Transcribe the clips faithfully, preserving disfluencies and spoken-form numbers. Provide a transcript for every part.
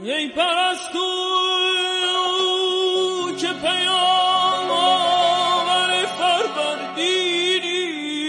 ای پرستو که پیام آور فروردینی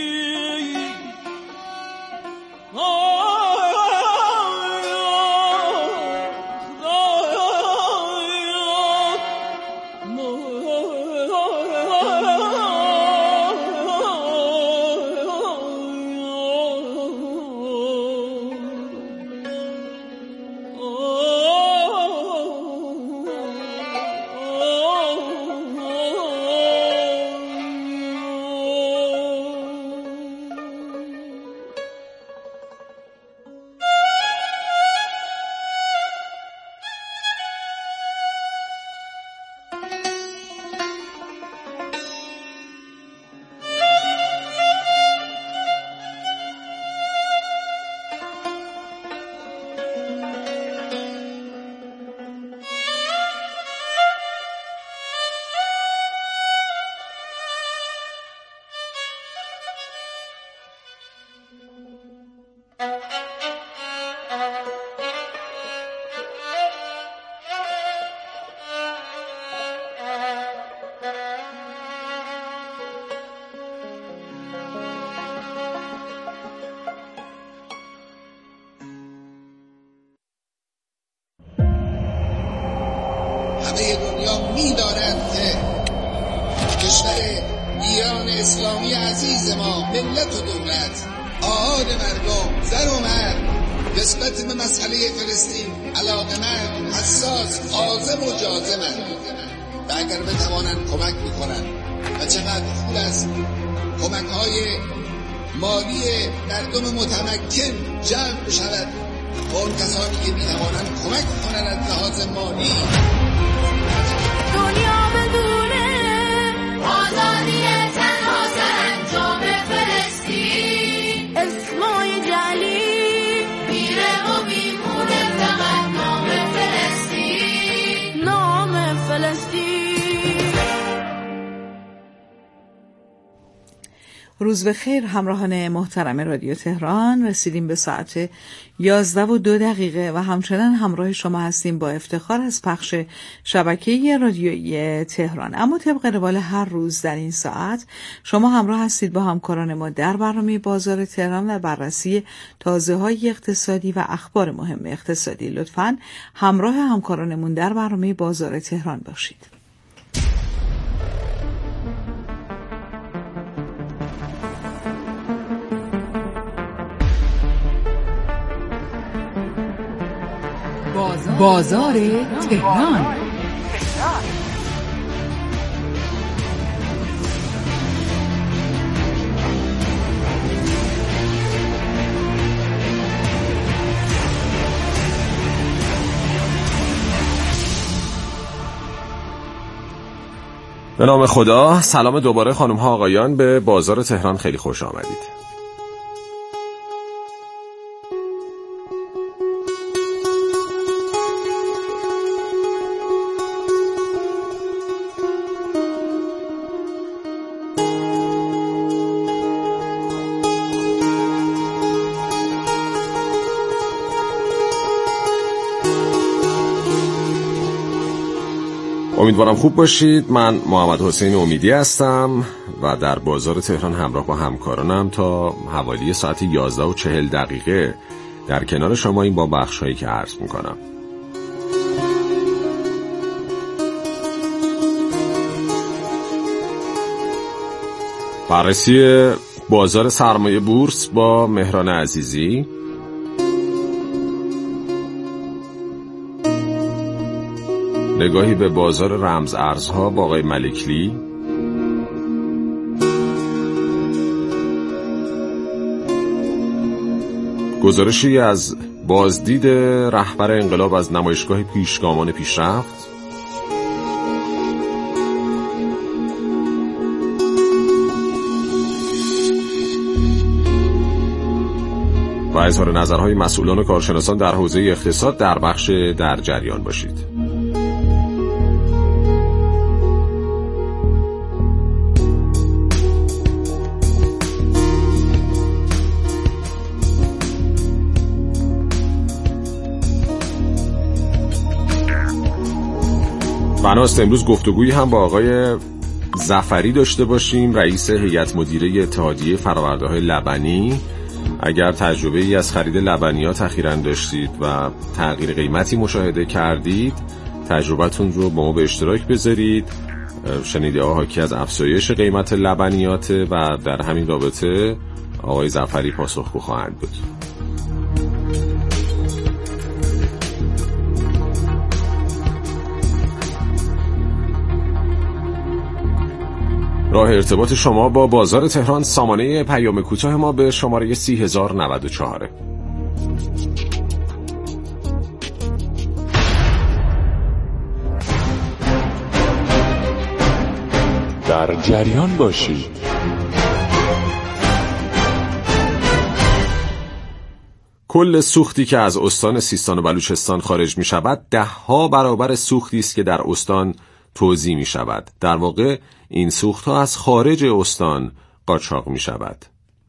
همه دنیا می‌دانند که کشور ایران اسلامی عزیز ما، ملت و دولت، آحاد مردم، زن و مرد نسبت به مسئله فلسطین علاقه‌مند، حساس، عازم و جازمند و اگر بتوانند کمک می‌کنند و چقدر خوب است کمک‌های مالی مردم متمکن جمع شود با اون کسانی که می‌توانند کمک کنند از لحاظ مالی. دنیا بدونه آزادی تنها سرانجام فلسطین، اسمای جلی میره و میمونه فقط نام فلسطین، نام فلسطین. روز بخیر همراهان محترم رادیو تهران، رسیدیم به ساعت یازده و دو دقیقه و همچنان همراه شما هستیم با افتخار از پخش شبکه رادیویی تهران. اما طبق روال هر روز در این ساعت شما همراه هستید با همکاران ما در برنامه بازار تهران و بررسی تازه‌های اقتصادی و اخبار مهم اقتصادی. لطفاً همراه همکارانمون در برنامه بازار تهران باشید. بازار تهران. به نام خدا. سلام دوباره خانم ها آقایان، به بازار تهران خیلی خوش آمدید. امیدوارم خوب باشید. من محمد حسین امیدی هستم و در بازار تهران همراه با همکارانم تا حوالی ساعت یازده و چهل دقیقه در کنار شما این با بخش هایی که عرض میکنم. بررسی بازار سرمایه بورس با مهران عزیزی، نگاهی به بازار رمز ارزها با آقای ملکلی، گزارشی از بازدید رهبر انقلاب از نمایشگاه پیشگامان پیشرفت، و اظهار نظرهای مسئولان و کارشناسان در حوزه اقتصاد در بخش در جریان باشید. بناست امروز گفتگویی هم با آقای ظفری داشته باشیم، رئیس هیئت مدیره اتحادیه فرآورده‌های لبنی. اگر تجربه ای از خرید لبنیات اخیراً داشتید و تغییر قیمتی مشاهده کردید، تجربتون رو با ما به اشتراک بذارید. شنیده ها حاکی از افزایش قیمت لبنیات و در همین رابطه آقای ظفری پاسخگو خواهند بود. راه ارتباط شما با بازار تهران، سامانه پیام کوتاه ما به شماره سی هزار و نود و چهار. در جریان باشید. کل سوختی که از استان سیستان و بلوچستان خارج می شود ده ها برابر سوختی است که در استان توزیع می شود. در واقع این سوخت ها از خارج استان قاچاق می شود.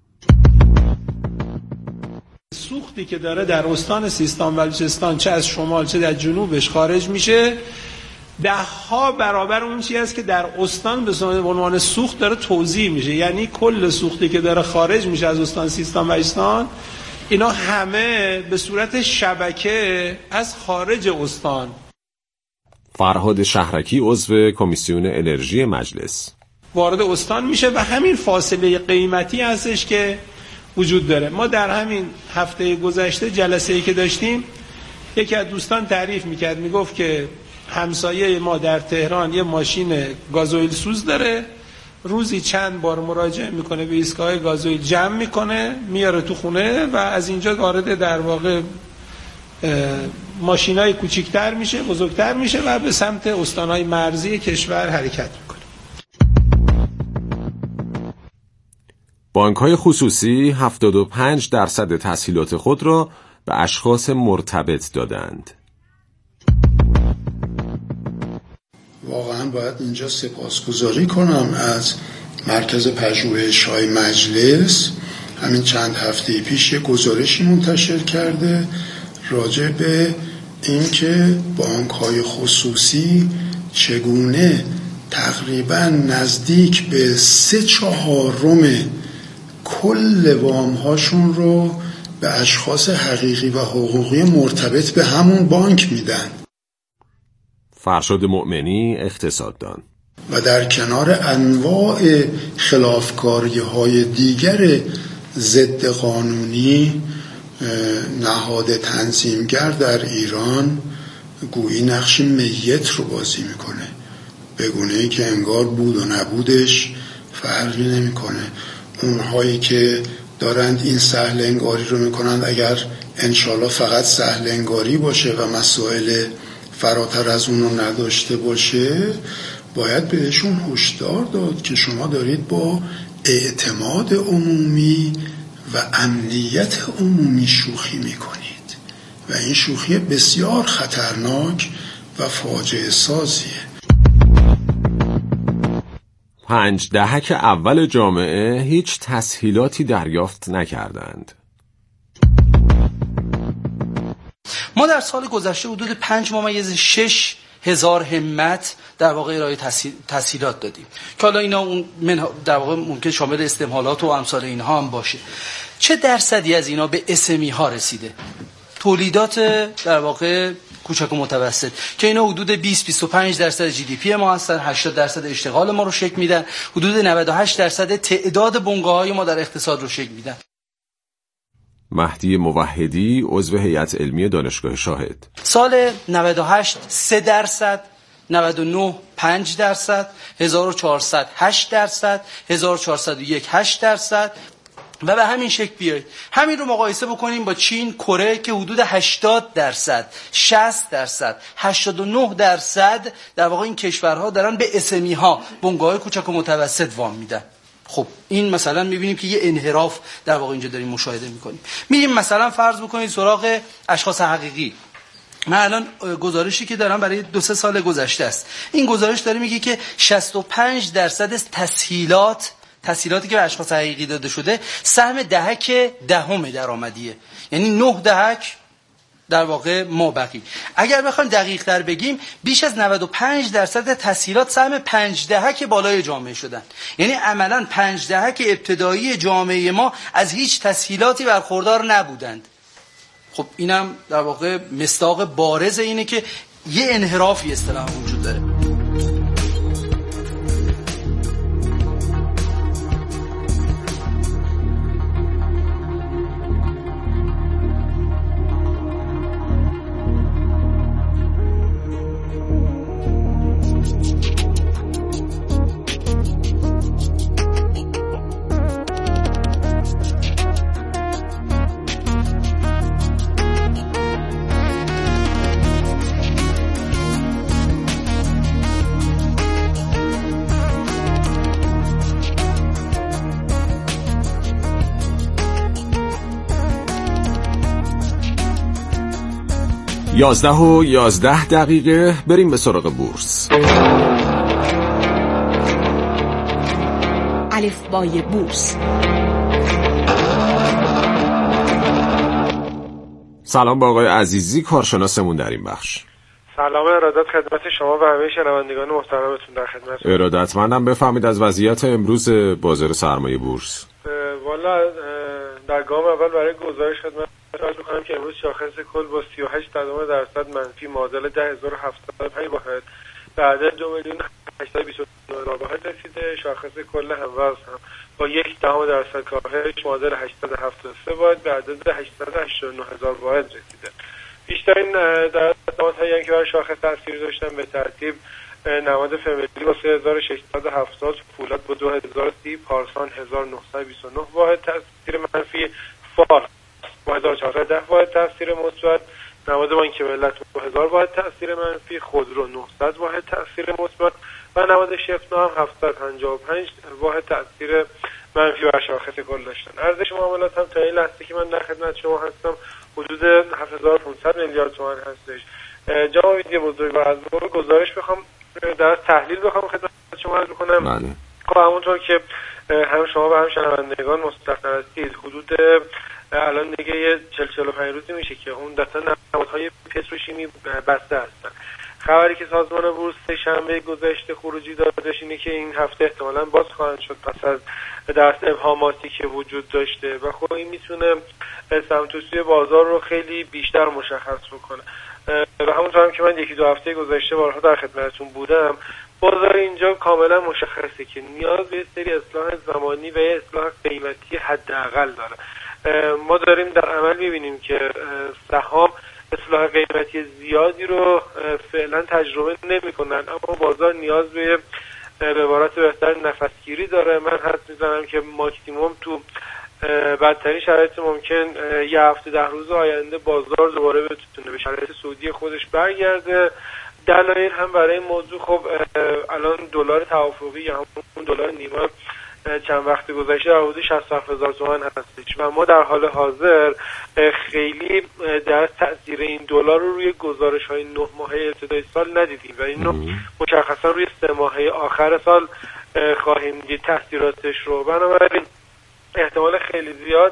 سوختی که داره در استان سیستان و بلوچستان چه از شمال چه در جنوبش خارج میشه ده ها برابر اون چیزی است که در استان به عنوان سوخت داره توزیع میشه. یعنی کل سوختی که داره خارج میشه از استان سیستان و بلوچستان، اینا همه به صورت شبکه از خارج استان. فرهاد شهرکی عضو کمیسیون انرژی مجلس وارد استان میشه و همین فاصله قیمتی هستش که وجود داره. ما در همین هفته گذشته جلسه‌ای که داشتیم، یکی از دوستان تعریف میکرد، میگفت که همسایه ما در تهران یه ماشین گازوئیل سوز داره، روزی چند بار مراجعه میکنه به ایستگاه گازوئیل، جمع میکنه میاره تو خونه و از اینجا وارد در واقع ماشینای کوچیکتر میشه، بزرگتر میشه و به سمت استانهای مرزی کشور حرکت میکنه. بانک‌های خصوصی هفتاد و پنج درصد تسهیلات خود را به اشخاص مرتبط دادند. واقعا باید اینجا سپاسگزاری کنم از مرکز پژوهش‌های مجلس. همین چند هفته پیش یک گزارشی منتشر کرده راجع به اینکه بانک‌های خصوصی چگونه تقریباً نزدیک به سه چهارم کل وام‌هاشون رو به اشخاص حقیقی و حقوقی مرتبط به همون بانک میدن. فرشاد مؤمنی، اقتصاددان. و در کنار انواع خلافکاری‌های دیگر ضد قانونی، نهاد تنظیمگر در ایران گویی نقش میت رو بازی میکنه، به گونه‌ای که انگار بود و نبودش فرقی نمیکنه. اونهایی که دارند این سهل انگاری رو میکنند، اگر انشالله فقط سهل انگاری باشه و مسائل فراتر از اون رو نداشته باشه، باید بهشون هشدار داد که شما دارید با اعتماد عمومی و امنیت عمومی شوخی میکنید و این شوخی بسیار خطرناک و فاجعه سازیه. پنج دهک اول جامعه هیچ تسهیلاتی دریافت نکردند. ما در سال گذشته حدود پنج ممیز شش هزار همت در واقع ارائه تسهیلات دادیم که حالا اینا اون در واقع ممکن شامل استمهالات و امثال اینها هم باشه. چه درصدی از اینا به اسمی ها رسیده؟ تولیدات در واقع کوچک و متوسط که اینا حدود بیست بیست و پنج درصد جی دی پی ما هستن، هشتاد درصد اشتغال ما رو شکل میدن، حدود نود و هشت درصد تعداد بنگاه‌های ما در اقتصاد رو شکل میدن. مهدی موحدی عضو هیئت علمی دانشگاه شاهد. سال نود و هشت سه درصد، نود و نه پنج درصد، هزار و چهارصد هشت درصد، هزار و چهارصد و یک هشت درصد و به همین شکل بیاید. همین رو مقایسه بکنیم با چین، کره که حدود هشتاد درصد، شصت درصد، هشتاد و نه درصد در واقع این کشورها دارن به اسمی ها، بنگاه‌های کوچک و متوسط وام میدن. خب این مثلا میبینیم که یه انحراف در واقع اینجا داریم مشاهده میکنیم. میریم مثلا فرض بکنید سراغ اشخاص حقیقی. من الان گزارشی که دارم برای دو سه سال گذشته است. این گزارش داره میگه که شصت و پنج درصد تسهیلات تسهیلاتی که به اشخاص حقیقی داده شده سهم دهک دهم درآمدیه. یعنی نه دهک در واقع ما بقی. اگر بخوایم دقیق تر بگیم بیش از نود و پنج درصد تسهیلات سهم پنج دهک بالای جامعه شدن. یعنی عملاً پنج دهک ابتدایی جامعه ما از هیچ تسهیلاتی برخوردار نبودند. خب اینم در واقع مصداق بارز اینه که یه انحرافی اصطلاحاً وجود داره. یازده و یازده دقیقه بریم به سراغ بورس. الفبای بورس. سلام با آقای عزیزی، کارشناسمون در این بخش. سلام، ارادت خدمت شما و همه شنوندگان محترمتون در خدمت. ارادتمندم. بفهمید از وضعیت امروز بازار سرمایه بورس. والا در گام اول برای گزارش خدمت عرض می‌کنم که امروز شاخص کل با سی و هشت درصد منفی معادل ده هزار و هفتاد و پنج واحد به عدد دو میلیون هشتصد و بیست و نه واحد رسیده. شاخص کل هموز هم با یک دهم درصد کاهش معادل هشتصد و هفتاد و سه واحد به عدد هشتصد و هشتاد و نه هزار واحد رسیده. بیشترین درآمدهایی که برای شاخص تاثیر داشتن به ترتیب نماد فامیلی با سه هزار و ششصد و هفتاد، فولاد با دو هزار و سی، پارسان هزار و نهصد و بیست و نه واحد تاثیر منفی، فارس با هزار و چهارصد و ده واحد تاثیر مثبت، نماد بانک ملت با هزار واحد تاثیر منفی، خودرو نهصد واحد تاثیر مثبت و نماد شفنا هم هفتصد و پنجاه و پنج واحد تاثیر منفی بر شاخص کل داشتن. ارزش معاملات هم تا این لحظه که من در خدمت شما هستم حدود هفت هزار و پانصد میلیارد تومان هستش. جناب ویدی بزرگوار، از باب گزارش بخوام در تحلیل بخوام خدمت شما عرض کنم. بله. خب همونطور که هم شما و هم شنوندگان مستحضر هستید، حدود الان دیگه یه چهل چهل و پنج روزی میشه که اون دسته نمادهای پتروشیمی بسته هستن. خبری که سازمان بورس شنبه گذشته خروجی دادش اینه که این هفته احتمالاً باز خواهند شد پس از دست ابهاماتی که وجود داشته و خب این میتونه سمت و سوی بازار رو خیلی بیشتر مشخص بکنه. و همونطور هم که من یکی دو هفته گذشته بارها در خدمتتون بودم، بازار اینجا کاملا مشخصه که نیاز به سری اصلاح زمانی و اصلاح قیمتی حداقل داره. ما داریم در عمل میبینیم که سهام اصلاح قیمتی زیادی رو فعلا تجربه نمی‌کنن، اما بازار نیاز به به عبارت بهتر نفسگیری داره. من حد میزنم که ماکسیموم تو بدترین شرایط ممکن یه هفته ده روز آینده بازار دوباره بتونه به شرایط سعودی خودش برگرده. دلایل هم برای این موضوع خب الان دلار توافقی یا همون دلار نیمه چند وقت گذشته در حدود شصت و هفت هزار تومان هستش و ما در حال حاضر خیلی در تاثیر این دلار رو روی گزارش‌های نه ماهه ابتدای سال ندیدیم و اینو مشخصا روی سه ماهه آخر سال خواهیم دید تاثیراتش رو. بنابراین احتمال خیلی زیاد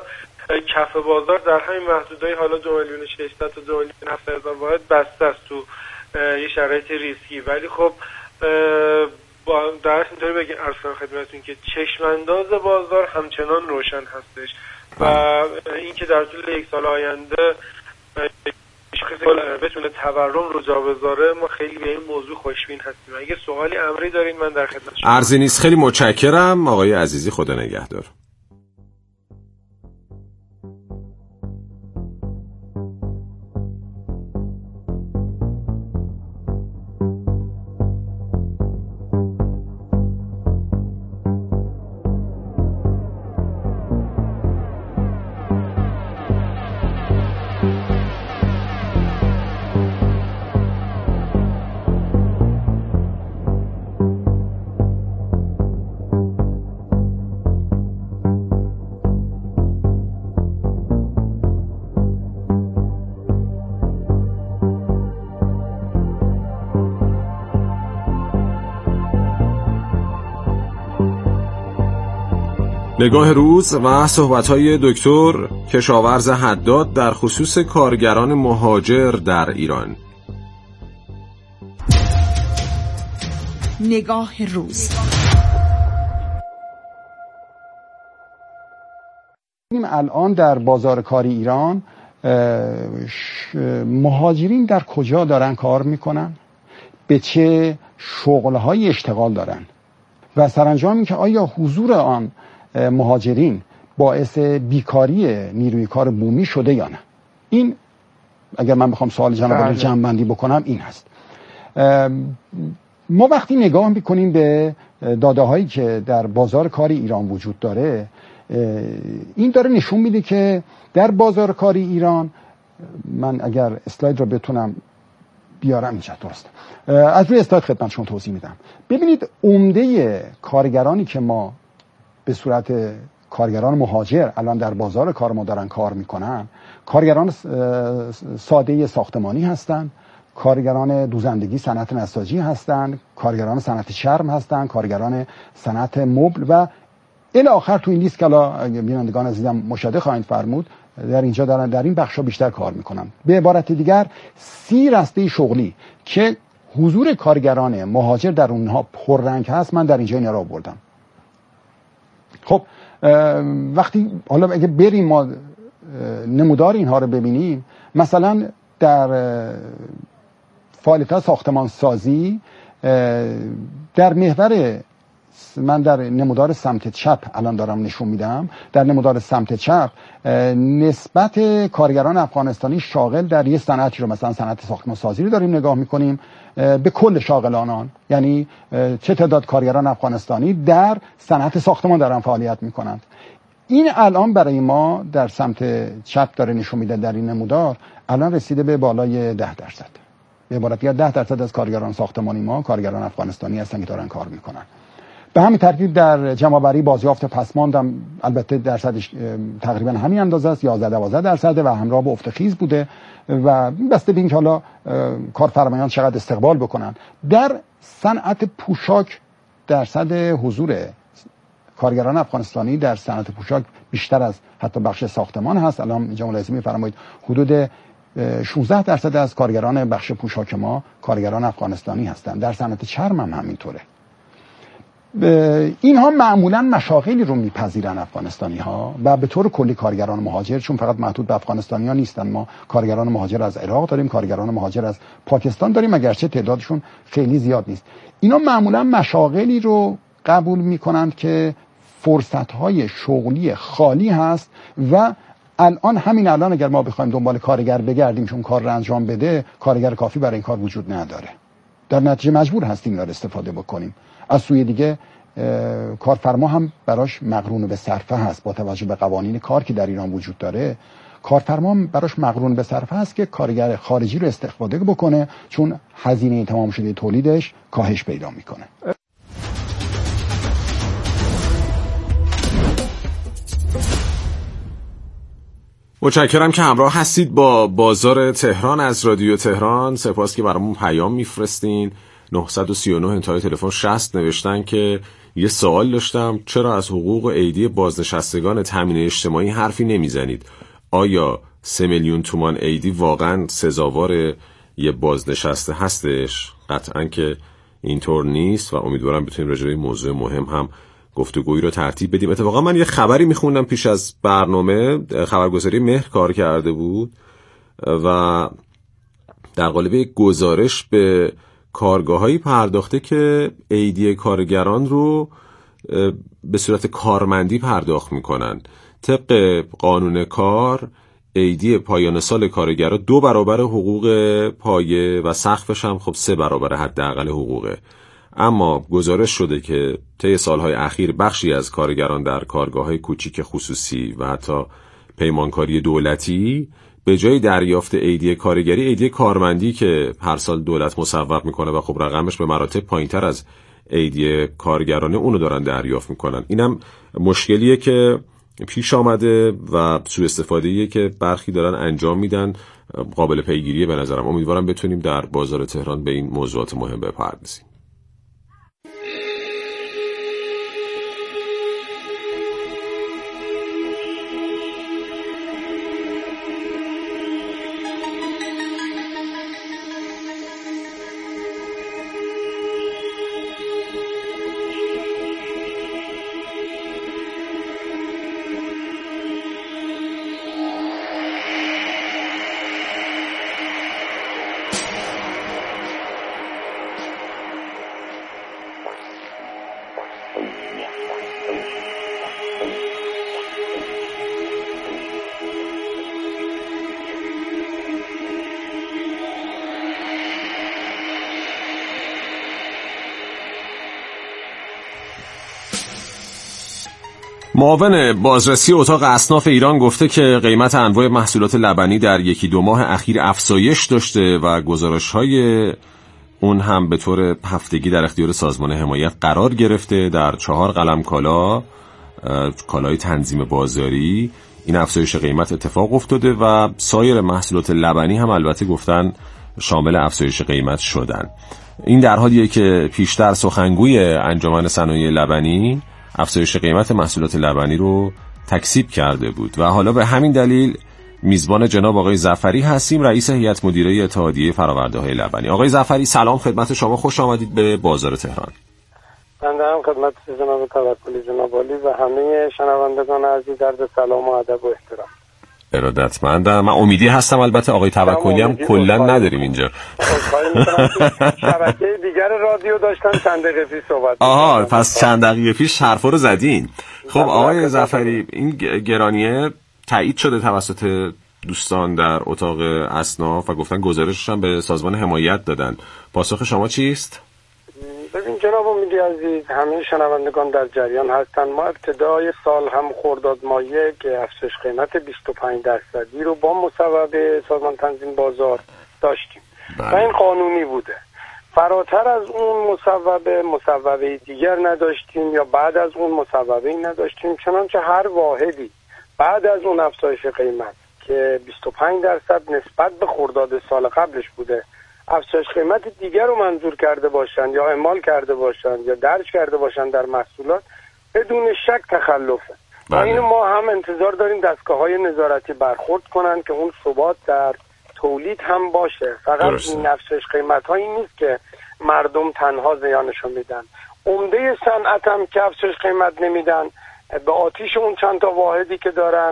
کف بازار در همین محدودهای حالا دو میلیون و ششصد تا دو میلیون و هفتصد هزار واحد بسته است تو یه شرایط ریسکی. ولی خب با درست اینطوری بگیم عرض کنم خدمتتون که چشمانداز بازار همچنان روشن هستش و اینکه در طول یک سال آینده بتونه تورم رو جا بذاره ما خیلی به این موضوع خوشبین هستیم. اگه سوالی امری دارین من در خدمت شما. عرضی نیست، خیلی متشکرم آقای عزیزی، خدا نگهدار. نگاه روز و صحبت‌های دکتر کشاورز حداد در خصوص کارگران مهاجر در ایران. نگاه روز. الان در بازار کاری ایران مهاجرین در کجا دارن کار میکنن، به چه شغل‌های اشتغال دارن و سرانجام این که آیا حضور آن مهاجرین باعث بیکاری نیروی کار بومی شده یا نه. این اگر من بخوام سوال جناب رو جمع‌بندی بکنم این هست. ما وقتی نگاه میکنیم به داده‌هایی که در بازار کاری ایران وجود داره، این داره نشون میده که در بازار کاری ایران، من اگر اسلاید رو بتونم بیارم اینجا درست، از روی اسلاید خدمتشون توضیح میدم. ببینید عمده کارگرانی که ما به صورت کارگران مهاجر الان در بازار کار ما دارن کار میکنن، کارگران ساده ساختمانی هستن، کارگران دوزندگی صنعت نساجی هستن، کارگران صنعت چرم هستن، کارگران صنعت مبل و الی آخر تو این لیست که الان بینندگان عزیزم مشاهده خواهید فرمود در اینجا دارن در این بخشا بیشتر کار میکنن. به عبارت دیگر سی رسته شغلی که حضور کارگران مهاجر در اونها پررنگ هست من در اینجا اینا رو آوردم. خب وقتی حالا اگه بریم ما نمودار اینها رو ببینیم، مثلا در فعالیت ساختمان سازی در محور، من در نمودار سمت چپ الان دارم نشون میدم، در نمودار سمت چپ نسبت کارگران افغانستانی شاغل در یه صنعتی رو، مثلا صنعت ساختمان سازی رو داریم نگاه میکنیم به کل شاغلان آن، یعنی چه تعداد کارگران افغانستانی در صنعت ساختمان دارن فعالیت میکنند. این الان برای ما در سمت چپ داره نشون میده در این نمودار الان رسیده به بالای ده درصد. به عبارت یا ده درصد از کارگران ساختمانی ما کارگران افغانستانی هستن که دارن کار میکنن. به همین ترتیب در جمع‌آوری بازیافت پسماندم البته درصدش تقریبا همین اندازه است، یازده دوازده درصد و همراه با افت خیز بوده و بسته به اینکه حالا کارفرمایان چقدر استقبال بکنن. در صنعت پوشاک درصد حضور کارگران افغانستانی در صنعت پوشاک بیشتر از حتی بخش ساختمان هست. الان اینجا ملاحظه می‌فرمایید حدود شانزده درصد از کارگران بخش پوشاک ما کارگران افغانستانی هستند. در صنعت چرم هم همینطوره. اینها معمولا مشاغلی رو میپذیرن افغانستانی ها و به طور کلی کارگران مهاجر، چون فقط محدود به افغانستانی ها نیستن، ما کارگران مهاجر از عراق داریم، کارگران مهاجر از پاکستان داریم، اگرچه تعدادشون خیلی زیاد نیست. اینا معمولا مشاغلی رو قبول میکنند که فرصت های شغلی خالی هست و الان همین الان اگر ما بخوایم دنبال کارگر بگردیم چون کار رو انجام بده، کارگر کافی برای این کار وجود نداره. در نتیجه مجبور هستیم اینا رو استفاده بکنیم. از سوی دیگه کارفرما هم براش مقرون به صرفه هست. با توجه به قوانین کار که در ایران وجود داره، کارفرما براش مقرون به صرفه هست که کارگر خارجی رو استفاده بکنه، چون هزینه تمام شده تولیدش کاهش پیدا میکنه. متشکرم که همراه هستید با بازار تهران از رادیو تهران. سپاس که برامون پیام میفرستین. نه سه نه انتهای تلفن شصت نوشتن که یه سوال داشتم، چرا از حقوق عیدی بازنشستگان تامین اجتماعی حرفی نمیزنید؟ آیا سه میلیون تومان عیدی واقعا سزاوار یه بازنشسته هستش؟ قطعا که اینطور نیست و امیدوارم بتونیم راجع به این موضوع مهم هم گفتگویی رو ترتیب بدیم. اتفاقا من یه خبری میخوندم پیش از برنامه، خبرگزاری مهر کار کرده بود و در قالب گزارش به کارگاه‌هایی پرداخته که عیدی کارگران رو به صورت کارمندی پرداخت میکنن. طبق قانون کار عیدی پایان سال کارگرها دو برابر حقوق پایه و سقفش هم خب سه برابر حداقل حقوقه. اما گزارش شده که طی سالهای اخیر بخشی از کارگران در کارگاه‌های کوچیک خصوصی و حتی پیمانکاری دولتی به جای دریافت عیدی کارگری، عیدی کارمندی که هر سال دولت مصوب میکنه و خب رقمش به مراتب پایینتر از عیدی کارگرانه، اونو دارن دریافت میکنن. اینم مشکلیه که پیش آمده و سوء استفاده‌ایه که برخی دارن انجام میدن، قابل پیگیریه به نظرم. امیدوارم بتونیم در بازار تهران به این موضوعات مهم بپردازیم. معاون بازرسی اتاق اصناف ایران گفته که قیمت انواع محصولات لبنی در یکی دو ماه اخیر افزایش داشته و گزارش‌های اون هم به طور هفتگی در اختیار سازمان حمایت قرار گرفته. در چهار قلم کالا، کالای تنظیم بازاری، این افزایش قیمت اتفاق افتاده و سایر محصولات لبنی هم البته گفتن شامل افزایش قیمت شدن. این در حالیه که پیشتر سخنگوی انجمن صنایع لبنی افزایش قیمت محصولات لبنی رو تکذیب کرده بود و حالا به همین دلیل میزبان جناب آقای ظفری هستیم، رئیس هیئت مدیره اتحادیه فرآورده‌های لبنی. آقای ظفری سلام خدمت شما، خوش آمدید به بازار تهران. بنده هم خدمت جناب توکلی جناب عالی و همه شنوندگان عزیز عرض سلام و ادب و احترام. ارادتمندم. من امیدی هستم، البته آقای توکلی هم کلا نداریم اینجا. شبکه دیگر رادیو داشتن چند دقیقه پیش صحبت. آها، پس چند دقیقه پیش حرفا رو زدین. خب آقای ظفری، این گرانیه تایید شده توسط دوستان در اتاق اصناف و گفتن گزارشش هم به سازمان حمایت دادن. پاسخ شما چیست؟ ببین جناب امیدی عزیز، همه شنوندگان در جریان هستن. ما ابتدای سال هم خرداد ماه یک افزایش قیمت بیست و پنج درصدی رو با مصوبه سازمان تنظیم بازار داشتیم بله. و این قانونی بوده. فراتر از اون مصوبه مصوبه دیگر نداشتیم یا بعد از اون مصوبه نداشتیم، چنانچه هر واحدی بعد از اون افزایش قیمت که بیست و پنج درصد نسبت به خرداد سال قبلش بوده افزایش قیمت دیگر رو منظور کرده باشن یا اعمال کرده باشن یا درج کرده باشن در محصولات، بدون شک تخلفه. و اینو ما هم انتظار داریم دستگاه‌های نظارتی برخورد کنن که اون ثبات در تولید هم باشه. فقط درسته. این افزایش قیمت‌هایی نیست که مردم تنها زیانشو میدن، عمده صنعت هم که افزایش قیمت نمیدن به آتیش اون چند تا واحدی که دارن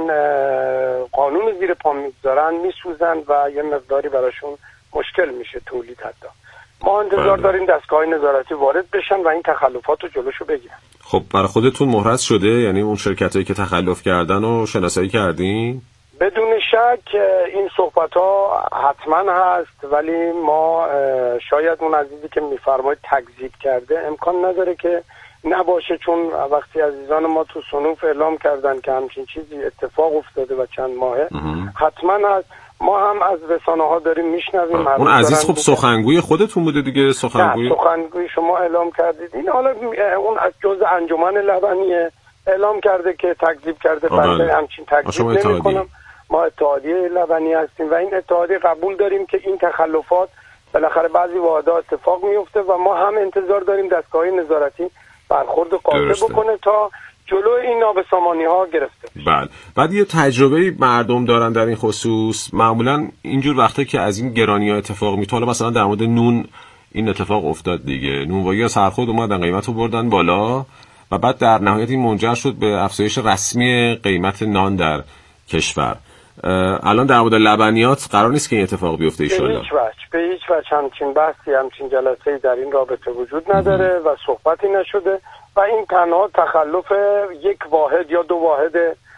قانون زیر پا میذارن میسوزن و یه مقداری براشون مشکل میشه تولید. حتی ما انتظار بله. داریم دستگاه نظارتی وارد بشن و این تخلفات رو جلوشو بگیرن. خب برای خودتون مهرس شده؟ یعنی اون شرکتایی که تخلف کردن رو شناسایی کردین؟ بدون شک این صحبت ها حتما هست، ولی ما شاید اون عزیزی که میفرماید تکذیب کرده امکان نداره که نباشه، چون وقتی عزیزان ما تو صنوف اعلام کردن که همچین چیزی اتفاق افتاده و چند ماهه حتما هست. ما هم از رسانه ها داریم میشنویم. اون عزیز خب سخنگوی خودتون بوده دیگه؟ سخنگوی سخنگوی شما اعلام کردید. این حالا اون از جزء انجمن لبنی اعلام کرده که تکذیب کرده. بنده همچین تکذیب نمی‌کنم. ما اتحادیه لبنی هستیم و این اتحادیه قبول داریم که این تخلفات بالاخره بعضی واحدها اتفاق میفته و ما هم انتظار داریم دستگاه نظارتی برخورد قاطع بکنه تا جلو این نابسامانی ها گرفته بشه. بله. بعد یه تجربه مردم دارن در این خصوص، معمولا اینجور وقتا که از این گرانی ها اتفاق میفته، حالا مثلا در مورد نون این اتفاق افتاد دیگه، نونوایی از هر خود اومدن قیمت رو بردن بالا و بعد در نهایت این منجر شد به افزایش رسمی قیمت نان در کشور. الان در مورد لبنیات قرار نیست که این اتفاق بیفته ان شاء الله. به هیچ وجه به هیچ وجه همچین بحثی همچین جلسه‌ای در این رابطه وجود نداره و صحبتی نشده و این تنها تخلف یک واحد یا دو واحد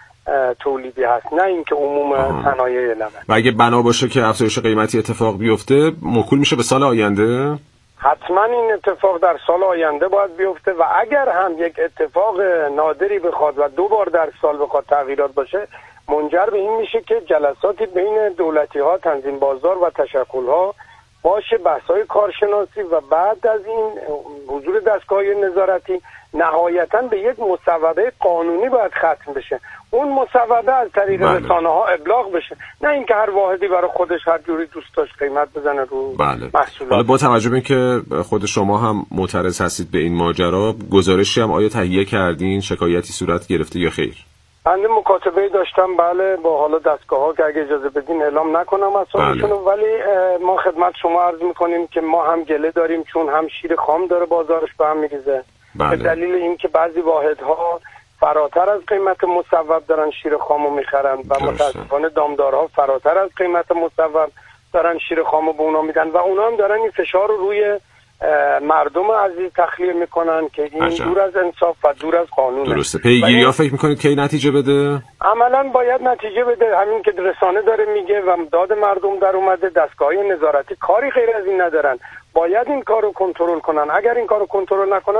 تولیدی هست، نه اینکه عموم صنایع لبن. و اگه بنا باشه که افزایش قیمتی اتفاق بیفته موکول میشه به سال آینده؟ حتما این اتفاق در سال آینده باید بیفته و اگر هم یک اتفاق نادری بخواد و دو بار در سال بخواد تغییرات باشه، منجر به این میشه که جلساتی بین دولتی ها، تنظیم بازار و تشکل ها باشه، بحث‌های کارشناسی و بعد از این حضور دستگاه نظارتی نهایتاً به یک مصوبه قانونی باید ختم بشه. اون مصوبه از طریق بله. رسانه ها ابلاغ بشه، نه اینکه هر واحدی برای خودش هر جوری دوست داشت قیمت بزنه رو بله. محصولات. حالا با توجه به اینکه خود شما هم معترض هستید به این ماجرا، گزارشی هم آیا تهیه کردین؟ شکایتی صورت گرفته یا خیر؟ بنده مکاتبه داشتم بله با حالا دستگاه ها که اگه اجازه بدین اعلام نکنم اسامشون بله. ولی ما خدمت شما عرض میکنیم که ما هم گله داریم چون هم شیر خام داره بازارش به هم میریزه بله. به دلیل اینکه بعضی واحدها فراتر از قیمت مصوب دارن شیر خامو میخرن و متاسفانه دامدارها فراتر از قیمت مصوب دارن شیر خامو به اونا میدن و اونا هم دارن این فشار رو روی مردم عزیز تخلیه میکنن که این عجب. دور از انصاف و دور از قانونه. درسته. پیگیری ها فکر میکنید که نتیجه بده؟ عملا باید نتیجه بده. همین که رسانه داره میگه و داد مردم در اومده، دستگاه نظارتی کاری غیر از این ندارن. باید این کارو کنترل کنن. اگر این کارو کنترل نکنن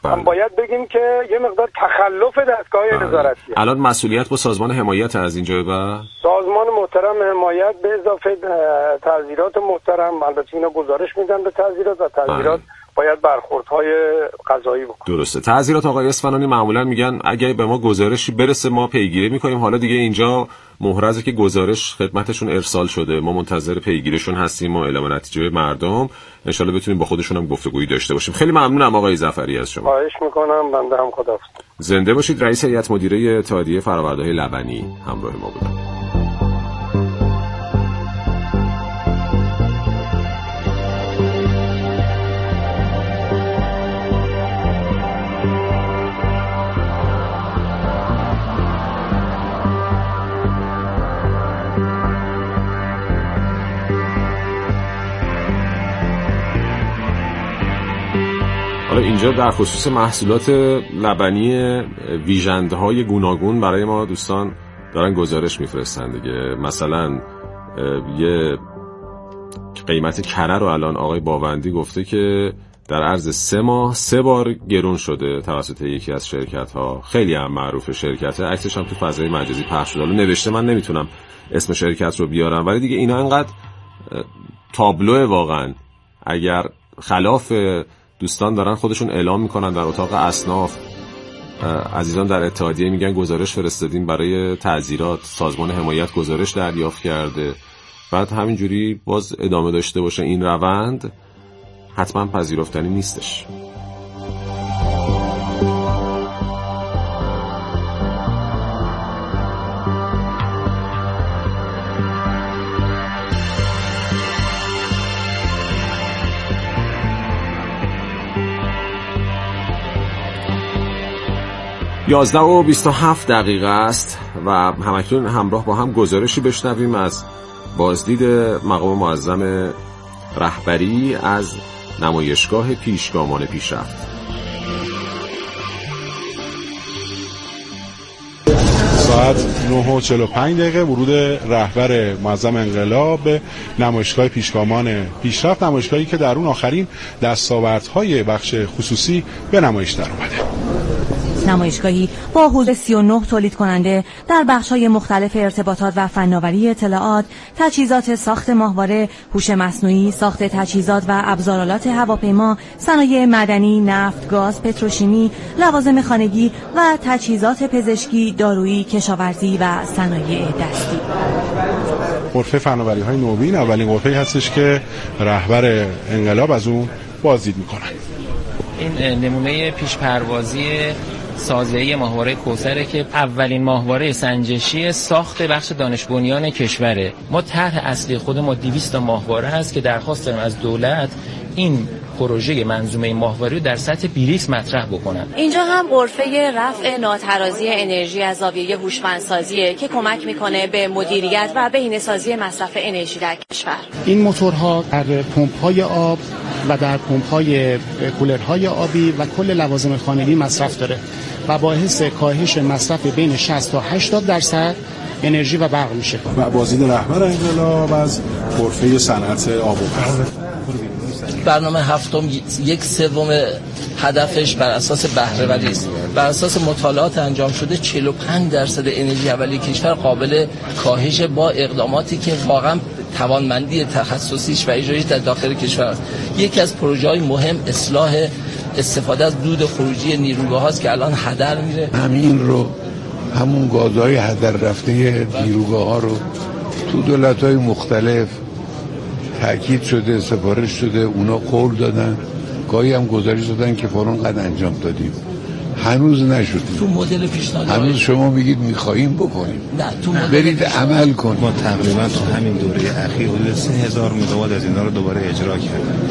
هم باید بگیم که یه مقدار تخلف دستگاه نظارتی. الان مسئولیت با سازمان حمایت از اینجا به سازمان محترم حمایت به اضافه تعزیرات محترم، البته اینا گزارش میدن به تعزیرات و تعزیرات باید برخوردهای قضایی بکنه. درسته. تعزیرات آقای اصفهانی معمولا میگن اگه به ما گزارشی برسه ما پیگیری میکنیم. حالا دیگه اینجا محرزه که گزارش خدمتشون ارسال شده، ما منتظر پیگیریشون هستیم و اعلام نتیجه مردم. انشالله بتونیم با خودشون هم گفتگویی داشته باشیم. خیلی ممنونم آقای ظفری از شما. خواهش میکنم. بنده هم خداحافظ. زنده باشید. رئیس هیئت مدیره اتحادیه فرآورده‌های لبنی همراه ما بودن. اینجا در خصوص محصولات لبنی ویژندهای گوناگون برای ما دوستان دارن گزارش میفرستن دیگه. مثلا یه قیمت کره رو الان آقای باوندی گفته که در عرض سه ماه سه بار گرون شده توسط یکی از شرکت ها. خیلی هم معروف شرکته، عکسش هم تو فضای مجازی پخش شده. نوشته من نمیتونم اسم شرکت رو بیارم، ولی دیگه اینا انقدر تابلوه واقعا. اگر خلاف دوستان دارن خودشون اعلام میکنن در اتاق اصناف، عزیزان در اتحادیه میگن گزارش فرستادیم برای تعزیرات، سازمان حمایت گزارش دریافت کرده، بعد همینجوری باز ادامه داشته باشه این روند، حتما پذیرفتنی نیستش. یازده و بیست و هفت دقیقه است و همکنون همراه با هم گزارشی بشنویم از بازدید مقام معظم رهبری از نمایشگاه پیشگامان پیشرفت. ساعت نه و چهل و پنج دقیقه ورود رهبر معظم انقلاب به نمایشگاه پیشگامان پیشرفت، نمایشگاهی که در اون آخرین دستاوردهای بخش خصوصی به نمایش در اومده. نمایشگاهی با حضور سی و نه تولید کننده در بخش‌های مختلف ارتباطات و فناوری اطلاعات، تجهیزات ساخت ماهواره، هوش مصنوعی، ساخت تجهیزات و ابزارالات هواپیما، صنایع معدنی، نفت، گاز، پتروشیمی، لوازم خانگی و تجهیزات پزشکی، دارویی، کشاورزی و صنایع دستی. غرفه فناوری‌های نوین اولین غرفه‌ای هستش که رهبر انقلاب از اون بازدید می‌کنه. این نمونه پیشپروازی سازه‌ای ماهواره کوثره که اولین ماهواره سنجشی ساخت بخش دانش بنیان کشوره. ما طرح اصلی خود ما دویست تا ماهواره هست که درخواست داریم از دولت این پروژه منظومه ماهواره رو در سطح بریکس مطرح بکنن. اینجا هم غرفه رفع ناترازی انرژی از زاویه هوشمندسازیه که کمک میکنه به مدیریت و بهینه‌سازی مصرف انرژی در کشور. این موتورها در پمپ‌های آب و در پمپ‌های کولرهای آبی و کل لوازم خانگی مصرف داره و باعث کاهش مصرف بین شصت تا هشتاد درصد انرژی و برق میشه. و بازدید رهبر انقلاب از غرفه صنعت آب و برق. برنامه هفتم یک سوم هدفش بر اساس بهره وری است. بر اساس مطالعات انجام شده چهل و پنج درصد انرژی اولیه کشور قابل کاهش با اقداماتی که واقعا توانمندی تخصصیش و اجرایش در داخل کشور است. یکی از پروژه‌های مهم اصلاح استفاده از دود خروجی نیروگاه هاست که الان هدر میره. همین رو همون گازهای هدر رفته نیروگاه ها رو تو دولت‌های مختلف تأکید شده، سفارش شده، اونا قول دادن، گاهی هم گزارش دادن که فلان قد انجام دادیم، هنوز نشدیم. تو مدل پیشنهاد هنوز شما میگید میخواییم بکنیم، نه تو مدل برید عمل کنید. ما تقریبا تو همین دوره اخیر حدود سه هزار مگاوات از اینا رو دوباره اجرا کردیم.